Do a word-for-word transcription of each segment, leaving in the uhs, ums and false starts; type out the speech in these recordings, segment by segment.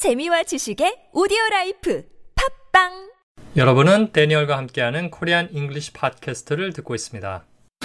재미와 지식의 오디오라이프 팝빵. 여러분은 데니얼과 함께하는 코리안 잉글리시 팟캐스트를 듣고 있습니다.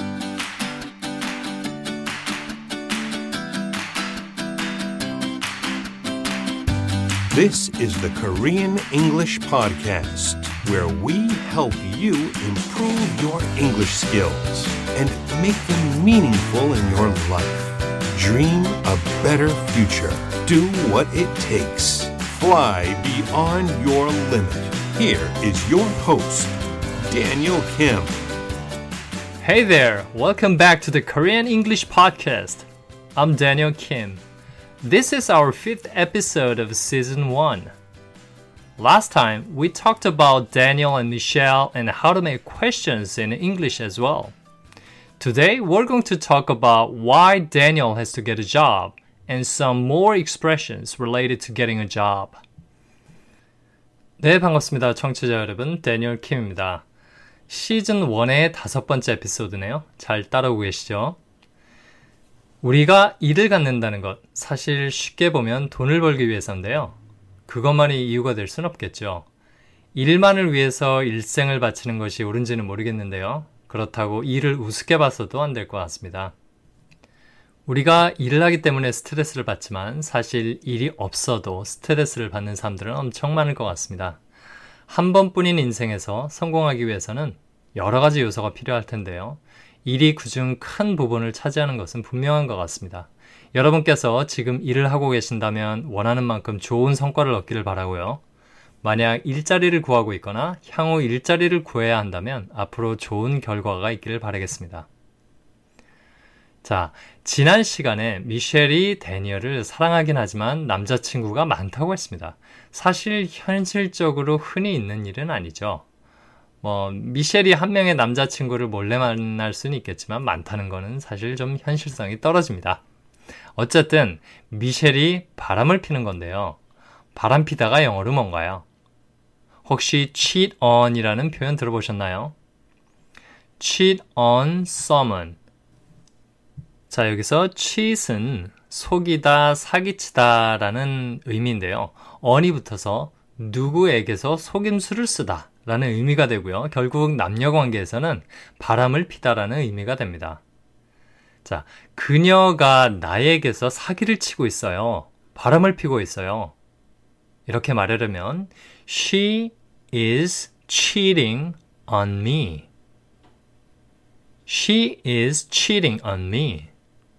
This is the Korean English Podcast, where we help you improve your English skills and make them meaningful in your life. Dream a better future. Do what it takes. Fly beyond your limit. Here is your host, Daniel Kim. Hey there! Welcome back to the Korean English Podcast. I'm Daniel Kim. This is our fifth episode of season one. Last time, we talked about Daniel and Michelle and how to make questions in English as well. Today, we're going to talk about why Daniel has to get a job and some more expressions related to getting a job. 네, 반갑습니다. 청취자 여러분, 데니얼 킴입니다. 시즌 원의 다섯 번째 에피소드네요. 잘 따라오고 계시죠? 우리가 일을 갖는다는 것, 사실 쉽게 보면 돈을 벌기 위해서인데요. 그것만이 이유가 될 순 없겠죠. 일만을 위해서 일생을 바치는 것이 옳은지는 모르겠는데요. 그렇다고 일을 우습게 봐서도 안 될 것 같습니다. 우리가 일을 하기 때문에 스트레스를 받지만 사실 일이 없어도 스트레스를 받는 사람들은 엄청 많을 것 같습니다. 한 번뿐인 인생에서 성공하기 위해서는 여러 가지 요소가 필요할 텐데요. 일이 그중 큰 부분을 차지하는 것은 분명한 것 같습니다. 여러분께서 지금 일을 하고 계신다면 원하는 만큼 좋은 성과를 얻기를 바라고요. 만약 일자리를 구하고 있거나 향후 일자리를 구해야 한다면 앞으로 좋은 결과가 있기를 바라겠습니다. 자, 지난 시간에 미셸이 데니얼을 사랑하긴 하지만 남자친구가 많다고 했습니다. 사실 현실적으로 흔히 있는 일은 아니죠. 뭐 미셸이 한 명의 남자친구를 몰래 만날 수는 있겠지만 많다는 거는 사실 좀 현실성이 떨어집니다. 어쨌든 미셸이 바람을 피는 건데요. 바람 피다가 영어로 뭔가요? 혹시 cheat on 이라는 표현 들어보셨나요? cheat on someone. 자, 여기서 cheat은 속이다, 사기치다 라는 의미인데요. on이 붙어서 누구에게서 속임수를 쓰다 라는 의미가 되고요. 결국 남녀관계에서는 바람을 피다라는 의미가 됩니다. 자, 그녀가 나에게서 사기를 치고 있어요. 바람을 피고 있어요. 이렇게 말하려면 She is cheating on me. She is cheating on me.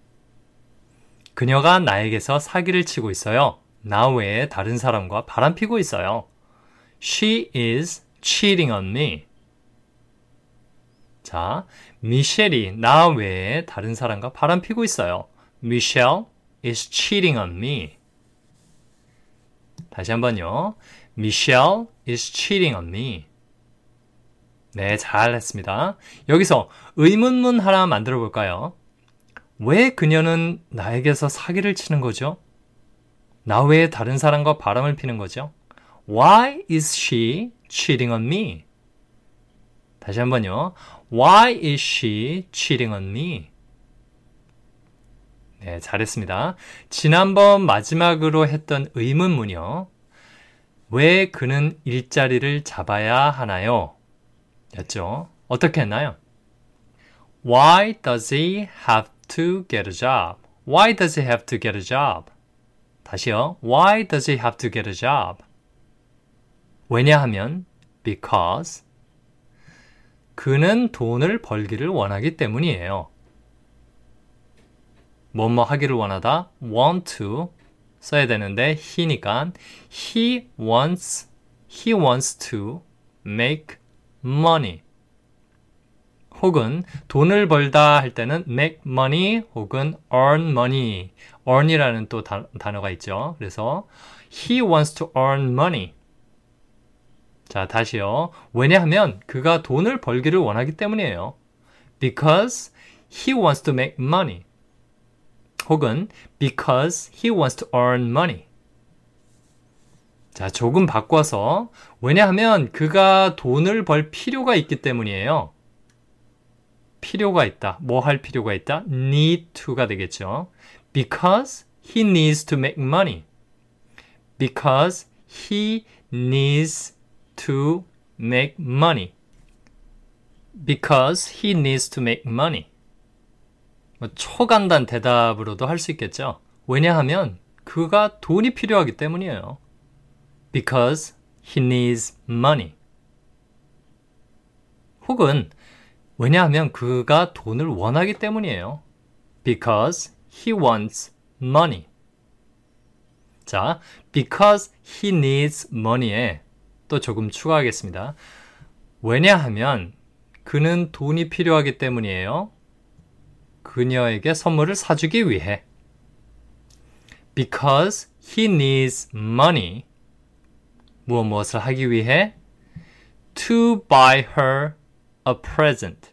그녀가 나에게서 사기를 치고 있어요. 나 외에 다른 사람과 바람피고 있어요. She is cheating on me. 자, 미셸이 나 외에 다른 사람과 바람피고 있어요. Michelle is cheating on me. 다시 한번요. Michelle is cheating on me. 네, 잘했습니다. 여기서 의문문 하나 만들어 볼까요? 왜 그녀는 나에게서 사기를 치는 거죠? 나 외에 다른 사람과 바람을 피는 거죠? Why is she cheating on me? 다시 한번요. Why is she cheating on me? 네, 잘했습니다. 지난번 마지막으로 했던 의문문이요. 왜 그는 일자리를 잡아야 하나요? 였죠. 어떻게 했나요? Why does he have to get a job? Why does he have to get a job? 다시요. Why does he have to get a job? 왜냐하면 because 그는 돈을 벌기를 원하기 때문이에요. 뭐뭐 하기를 원하다 want to 써야 되는데 he니까 he wants he wants to make money. 혹은 돈을 벌다 할 때는 make money 혹은 earn money. earn이라는 또 다, 단어가 있죠. 그래서 he wants to earn money. 자, 다시요. 왜냐하면 그가 돈을 벌기를 원하기 때문이에요. Because he wants to make money. 혹은 because he wants to earn money. 자, 조금 바꿔서 왜냐하면 그가 돈을 벌 필요가 있기 때문이에요. 필요가 있다. 뭐 할 필요가 있다? need to가 되겠죠. Because he needs to make money. because he needs to make money. Because he needs to make money. 뭐 초간단 대답으로도 할 수 있겠죠. 왜냐하면 그가 돈이 필요하기 때문이에요. Because he needs money. 혹은 왜냐하면 그가 돈을 원하기 때문이에요. Because he wants money. 자, because he needs money에 또 조금 추가하겠습니다. 왜냐하면 그는 돈이 필요하기 때문이에요. 그녀에게 선물을 사주기 위해. Because he needs money. 무엇 무엇을 하기 위해 to buy her a present.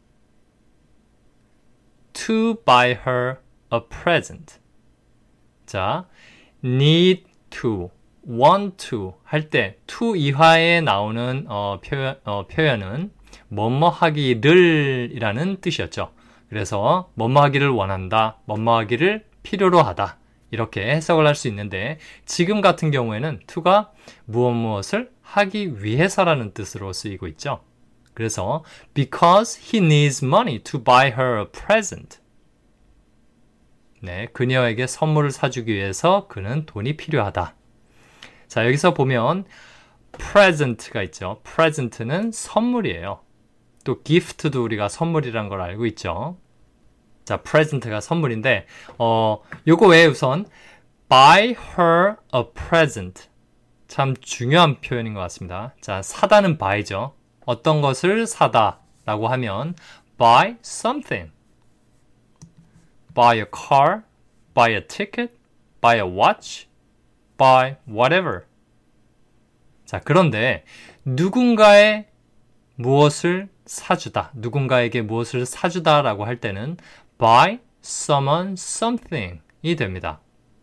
To buy her a present. 자, need to, want to 할 때 to 이하에 나오는 어, 표현, 어, 표현은 뭐뭐 하기를 이라는 뜻이었죠. 그래서 뭐뭐 하기를 원한다, 뭐뭐 하기를 필요로 하다 이렇게 해석을 할 수 있는데 지금 같은 경우에는 to가 무엇 무엇을 하기 위해서라는 뜻으로 쓰이고 있죠. 그래서 because he needs money to buy her a present. 네, 그녀에게 선물을 사주기 위해서 그는 돈이 필요하다. 자, 여기서 보면 present가 있죠. present는 선물이에요. 또 gift도 우리가 선물이란 걸 알고 있죠. 자, present가 선물인데 어, 요거 외에 우선 buy her a present. 참 중요한 표현인 것 같습니다. 자, 사다는 buy죠. 어떤 것을 사다 라고 하면 buy something. Buy a car, buy a ticket, buy a watch, buy whatever. 자, 그런데 누군가의 무엇을 사주다, 누군가에게 무엇을 사주다라고 할 때는 buy someone something이 됩니다.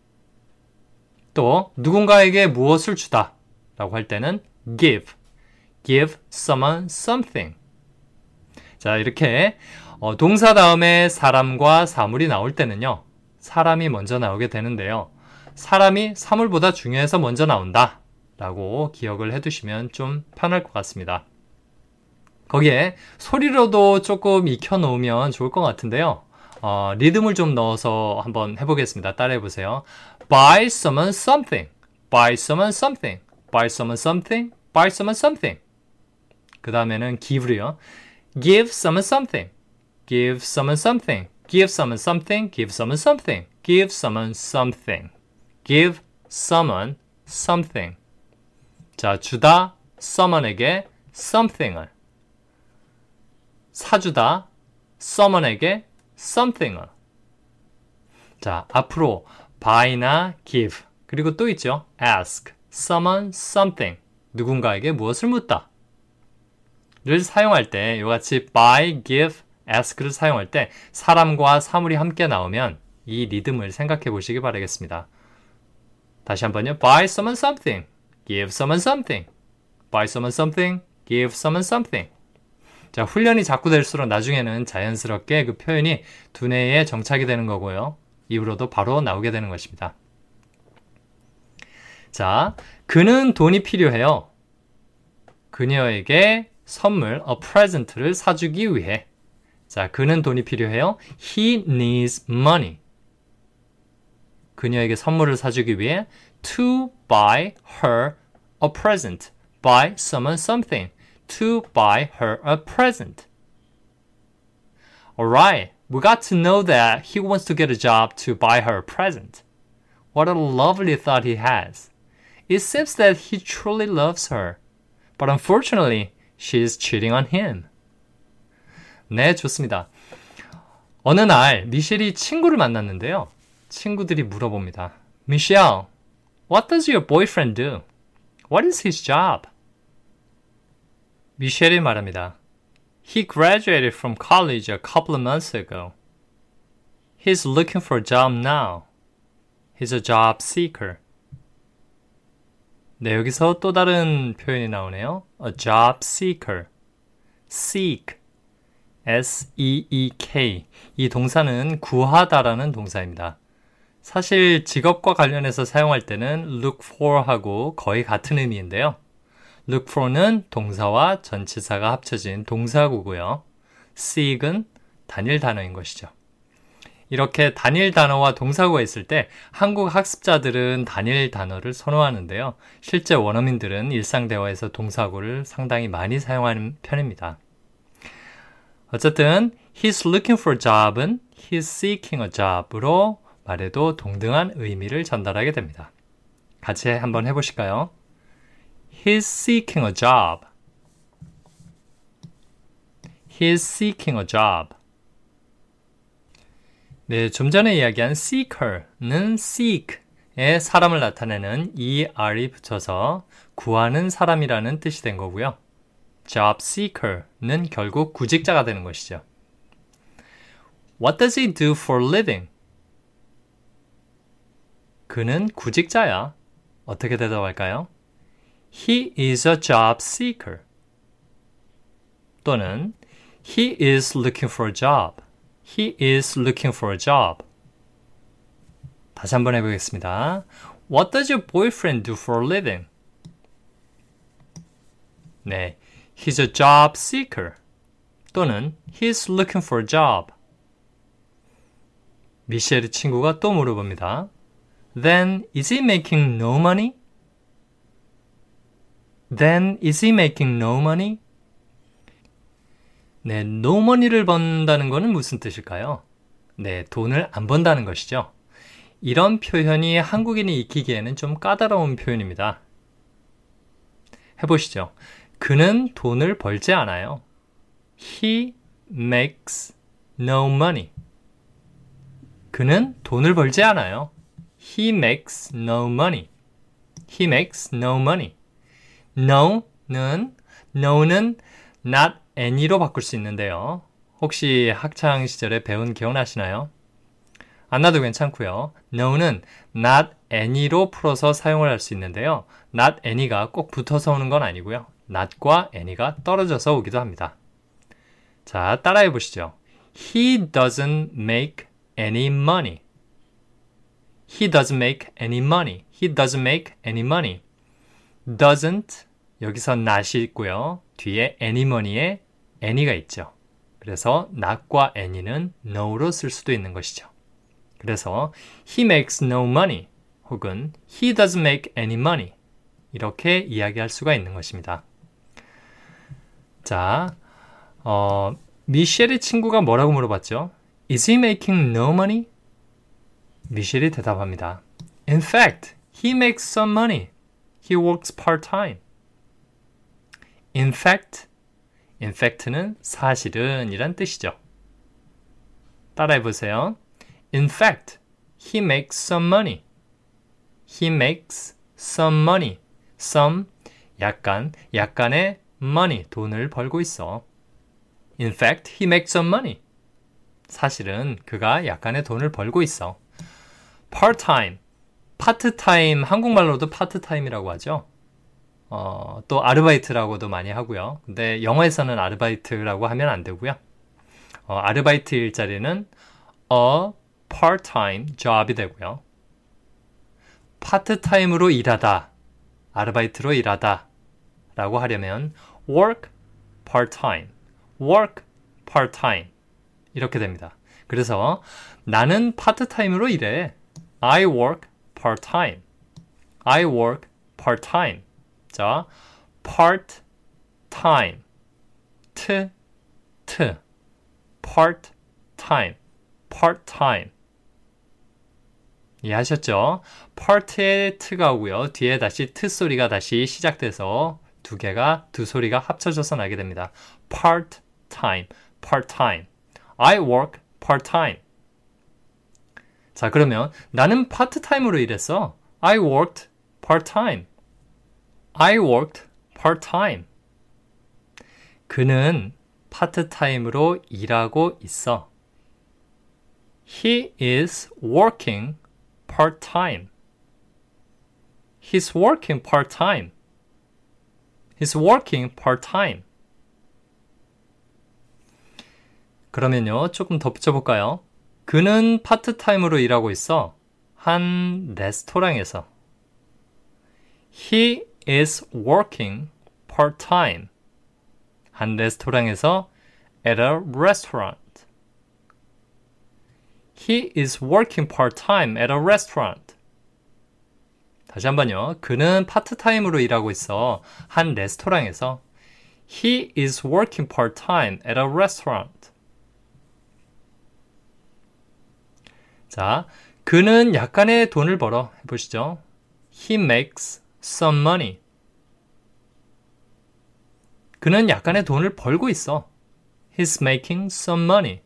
또 누군가에게 무엇을 주다 라고 할 때는 give, give someone something. 자, 이렇게 어, 동사 다음에 사람과 사물이 나올 때는요. 사람이 먼저 나오게 되는데요. 사람이 사물보다 중요해서 먼저 나온다 라고 기억을 해두시면 좀 편할 것 같습니다. 거기에 소리로도 조금 익혀놓으면 좋을 것 같은데요. 어, 리듬을 좀 넣어서 한번 해보겠습니다. 따라해보세요. Buy someone something, buy someone something, buy someone something, buy someone something. 그 다음에는 give로요. Give someone something. Give someone something. Give someone something. Give someone something. Give someone something. Give someone something. 자, 주다 someone에게 something을. 사주다 someone에게 something을. 자, 앞으로 buy나 give 그리고 또 있죠. ask someone something. 누군가에게 무엇을 묻다. 를 사용할 때 이같이 buy, give, ask를 사용할 때 사람과 사물이 함께 나오면 이 리듬을 생각해 보시기 바라겠습니다. 다시 한번요. buy someone something, give someone something, buy someone something, give someone something. 자, 훈련이 자꾸 될수록 나중에는 자연스럽게 그 표현이 두뇌에 정착이 되는 거고요. 입으로도 바로 나오게 되는 것입니다. 자, 그는 돈이 필요해요. 그녀에게 선물, a present를 사주기 위해. 자, 그는 돈이 필요해요. He needs money. 그녀에게 선물을 사주기 위해 to buy her a present. Buy someone something. To buy her a present. Alright, we got to know that he wants to get a job to buy her a present. What a lovely thought he has. It seems that he truly loves her. But unfortunately, she is cheating on him. 네, 좋습니다. 어느 날 미셸이 친구를 만났는데요. 친구들이 물어봅니다. Michelle, what does your boyfriend do? What is his job? 미셸이 말합니다. He graduated from college a couple of months ago. He's looking for a job now. He's a job seeker. 네, 여기서 또 다른 표현이 나오네요. A job seeker. seek. S E E K. 이 동사는 구하다라는 동사입니다. 사실 직업과 관련해서 사용할 때는 look for하고 거의 같은 의미인데요. look for는 동사와 전치사가 합쳐진 동사구고요. seek은 단일 단어인 것이죠. 이렇게 단일 단어와 동사구가 있을 때 한국 학습자들은 단일 단어를 선호하는데요. 실제 원어민들은 일상 대화에서 동사구를 상당히 많이 사용하는 편입니다. 어쨌든 he's looking for a job은 he's seeking a job으로 말해도 동등한 의미를 전달하게 됩니다. 같이 한번 해보실까요? He's seeking a job. He's seeking a job. 네, 좀 전에 이야기한 seeker는 seek에 사람을 나타내는 er이 붙여서 구하는 사람이라는 뜻이 된 거고요. job seeker는 결국 구직자가 되는 것이죠. What does he do for a living? 그는 구직자야. 어떻게 대답할까요? He is a job seeker. 또는 He is looking for a job. He is looking for a job. 다시 한번 해보겠습니다. What does your boyfriend do for a living? 네, he's a job seeker. 또는 he's looking for a job. 미셸의 친구가 또 물어봅니다. Then is he making no money? Then is he making no money? 네, no money를 번다는 것은 무슨 뜻일까요? 네, 돈을 안 번다는 것이죠. 이런 표현이 한국인이 익히기에는 좀 까다로운 표현입니다. 해보시죠. 그는 돈을 벌지 않아요. He makes no money. 그는 돈을 벌지 않아요. He makes no money. He makes no money. no는, no는 not any로 바꿀 수 있는데요. 혹시 학창 시절에 배운 기억나시나요? 안 나도 괜찮고요. no는 not any로 풀어서 사용을 할 수 있는데요. not any가 꼭 붙어서 오는 건 아니고요. not과 any가 떨어져서 오기도 합니다. 자, 따라해 보시죠. He doesn't make any money. He doesn't make any money. He doesn't make any money. doesn't 여기서 not이 있고요. 뒤에 any money에 any가 있죠. 그래서 not과 any는 no로 쓸 수도 있는 것이죠. 그래서 he makes no money 혹은 he doesn't make any money 이렇게 이야기할 수가 있는 것입니다. 자, 어, 미셸의 친구가 뭐라고 물어봤죠? Is he making no money? 미셸이 대답합니다. In fact, he makes some money. He works part-time. In fact, in fact는 사실은 이란 뜻이죠. 따라해보세요. In fact, he makes some money. He makes some money. Some, 약간, 약간의 money, 돈을 벌고 있어. In fact, he makes some money. 사실은 그가 약간의 돈을 벌고 있어. part-time, 파트타임, 한국말로도 파트타임이라고 하죠. 어, 또 아르바이트라고도 많이 하고요. 근데 영어에서는 아르바이트라고 하면 안 되고요. 어, 아르바이트 일자리는 a part-time job이 되고요. 파트타임으로 일하다, 아르바이트로 일하다 라고 하려면 work part-time, work part-time 이렇게 됩니다. 그래서 나는 파트타임으로 일해. I work part-time. I work part-time. 자, part-time. 트, 트. part-time. part-time. 이해하셨죠? part의 트가 오고요. 뒤에 다시 트 소리가 다시 시작돼서 두 개가, 두 소리가 합쳐져서 나게 됩니다. part-time. part-time. I work part-time. 자, 그러면 나는 파트타임으로 일했어. I worked part-time. I worked part-time. 그는 파트타임으로 일하고 있어. He is working part-time. He's working part-time. He's working part-time. 그러면요, 조금 더 붙여볼까요? 그는 파트타임으로 일하고 있어. 한 레스토랑에서. He is working part-time. 한 레스토랑에서 at a restaurant. He is working part-time at a restaurant. 다시 한번요. 그는 파트타임으로 일하고 있어. 한 레스토랑에서. He is working part-time at a restaurant. 자, 그는 약간의 돈을 벌어. 해보시죠. He makes some money. 그는 약간의 돈을 벌고 있어. He's making some money.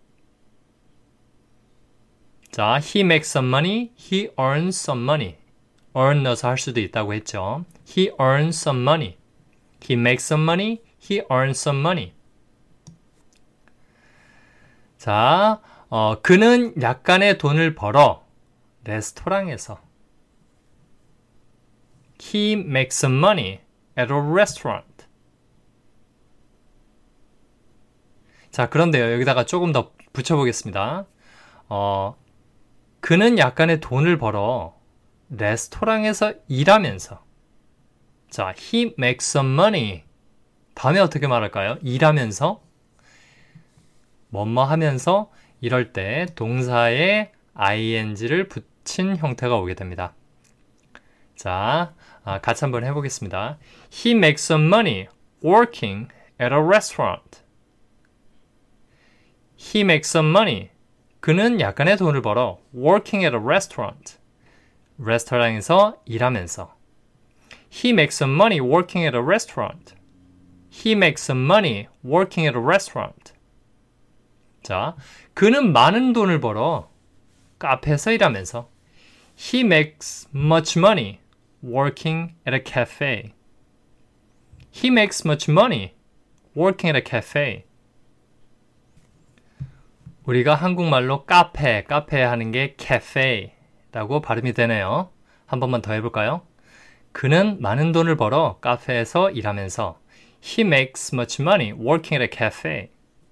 자, he makes some money. He earns some money. earn 넣어서 할 수도 있다고 했죠. He earns some money. He makes some money. He earns some money. 자, 어, 그는 약간의 돈을 벌어. 레스토랑에서. He makes some money at a restaurant. 자, 그런데요. 여기다가 조금 더 붙여보겠습니다. 어, 그는 약간의 돈을 벌어 레스토랑에서 일하면서. 자, he makes some money. 다음에 어떻게 말할까요? 일하면서, 뭐뭐 하면서 이럴 때 동사에 ing를 붙인 형태가 오게 됩니다. 자, 아, 같이 한번 해보겠습니다. He makes some money working at a restaurant. He makes some money. 그는 약간의 돈을 벌어 working at a restaurant. 레스토랑에서 일하면서. He makes some money working at a restaurant. He makes some money working at a restaurant. 자, 그는 많은 돈을 벌어 카페에서 일하면서. He makes much money working at a cafe. He makes much money working at a cafe. 우리가 한국말로 카페, 카페 하는 게 cafe라고 발음이 되네요. 한 번만 더 해볼까요? 그는 많은 돈을 벌어 카페에서 일하면서. He makes much money working at a cafe.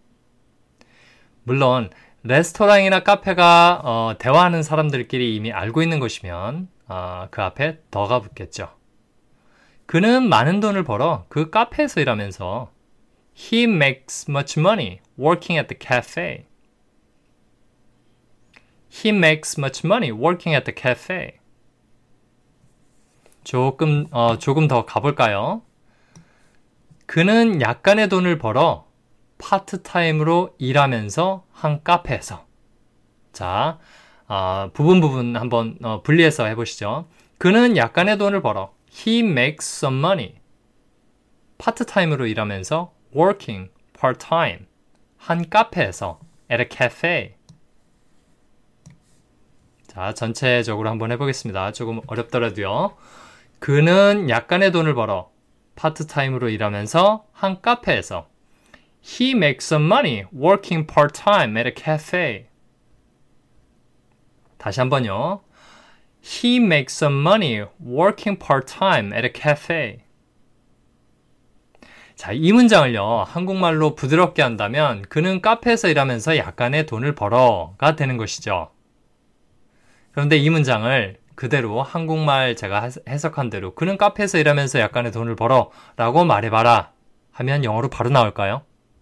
물론 레스토랑이나 카페가 어, 대화하는 사람들끼리 이미 알고 있는 것이면 어, 그 앞에 더가 붙겠죠. 그는 많은 돈을 벌어 그 카페에서 일하면서. He makes much money working at the cafe. He makes much money working at the cafe. 조금, 어, 조금 더 가볼까요? 그는 약간의 돈을 벌어 파트타임으로 일하면서 한 카페에서. 자, 어, 부분 부분 한번 어, 분리해서 해보시죠. 그는 약간의 돈을 벌어. He makes some money. 파트타임으로 일하면서 working part-time. 한 카페에서 at a cafe. 자, 전체적으로 한번 해보겠습니다. 조금 어렵더라도요. 그는 약간의 돈을 벌어 파트타임으로 일하면서 한 카페에서. He makes some money working part-time at a cafe. 다시 한번요. He makes some money working part-time at a cafe. 자, 이 문장을요. 한국말로 부드럽게 한다면 그는 카페에서 일하면서 약간의 돈을 벌어가 되는 것이죠. 그런데 이 문장을 그대로 한국말 제가 해석한 대로 그는 카페에서 일하면서 약간의 돈을 벌어 라고 말해봐라 하면 영어로 바로 나올까요?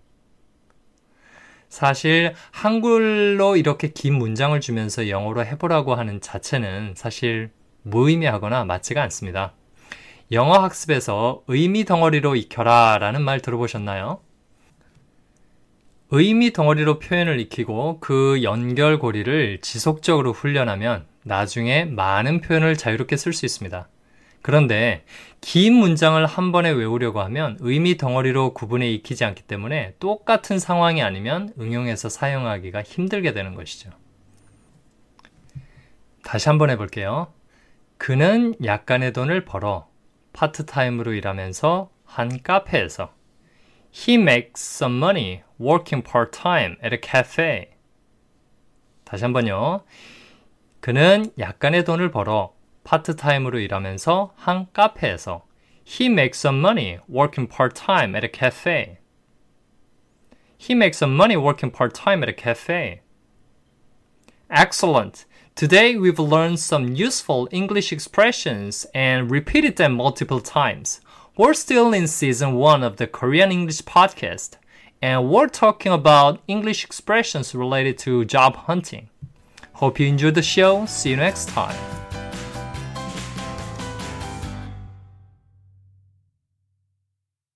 사실 한글로 이렇게 긴 문장을 주면서 영어로 해보라고 하는 자체는 사실 무의미하거나 맞지가 않습니다. 영어 학습에서 의미 덩어리로 익혀라 라는 말 들어보셨나요? 의미 덩어리로 표현을 익히고 그 연결고리를 지속적으로 훈련하면 나중에 많은 표현을 자유롭게 쓸 수 있습니다. 그런데 긴 문장을 한 번에 외우려고 하면 의미 덩어리로 구분해 익히지 않기 때문에 똑같은 상황이 아니면 응용해서 사용하기가 힘들게 되는 것이죠. 다시 한번 해볼게요. 그는 약간의 돈을 벌어 파트타임으로 일하면서 한 카페에서. He makes some money working part-time at a cafe. 다시 한번요. 그는 약간의 돈을 벌어 파트타임으로 일하면서 한 카페에서. He makes some money working part-time at a cafe. He makes some money working part-time at a cafe. Excellent. Today, we've learned some useful English expressions and repeated them multiple times. We're still in season one of the Korean English podcast, and we're talking about English expressions related to job hunting. Hope you enjoyed the show. See you next time.